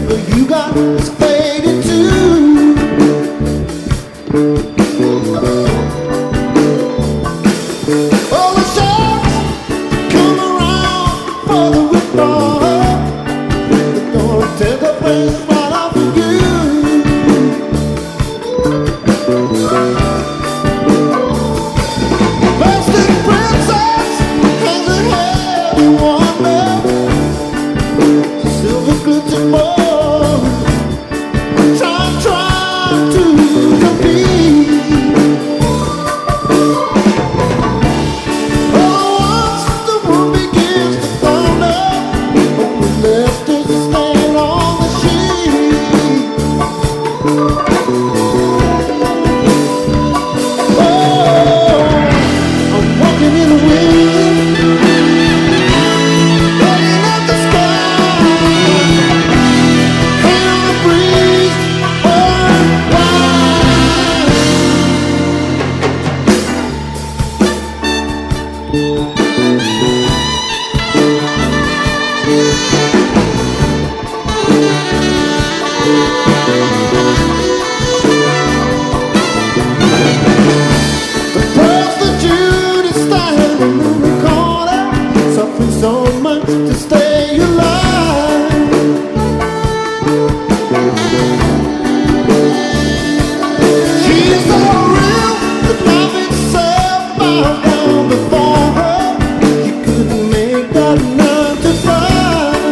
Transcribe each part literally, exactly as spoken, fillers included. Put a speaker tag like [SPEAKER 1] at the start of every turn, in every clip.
[SPEAKER 1] you got is faded too. Oh, the sharks come around for the withdrawal. They're gonna take the place right off of you. Plastic princess has a heavy wonder, silver glitter ball, try, try to compete. Oh, once the moon begins to thunder, what was left is a stain on the sheet. Oh, I'm walking in the wind, looking at the sky, hanging on the breeze, the prostitute is standing in the corner, suffering so much to stay alive. She's so real that life itself bowed down before her. You couldn't make that nine to five.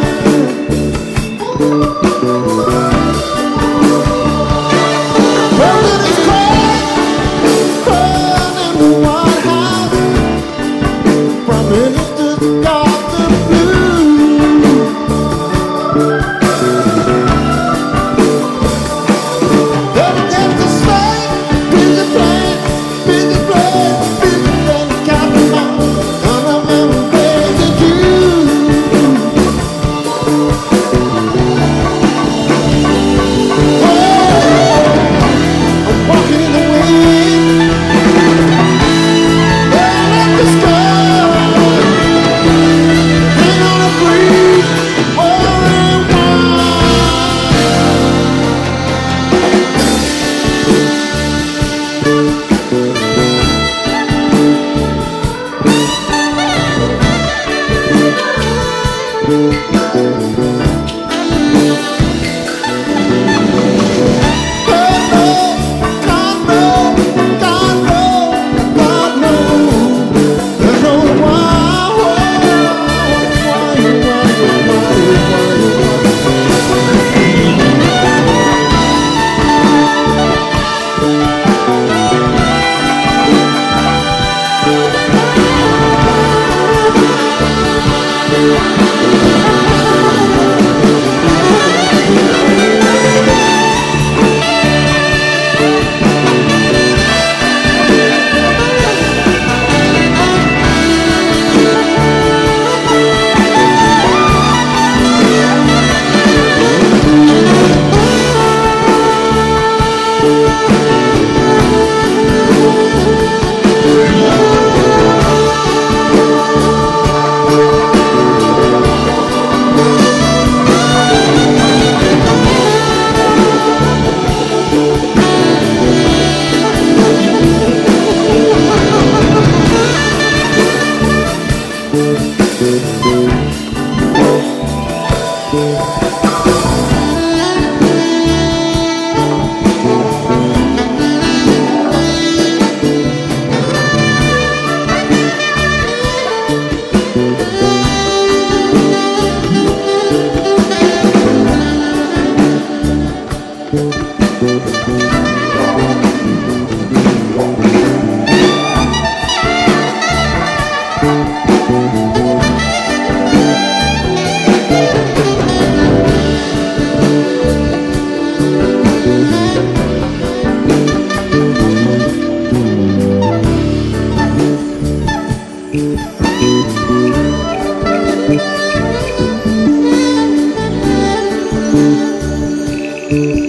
[SPEAKER 1] President is crying, crying in the White House. Prime Minister's got the blues. Then again to say, busy playing, busy playing, busy playing Capital. None of them crazy Jews. Oh, I'm walking in the wind, looking at the sky, hanging on a breeze, wondering why. God knows, God knows, God knows, there's no why, why, why, why, why,
[SPEAKER 2] Thank you.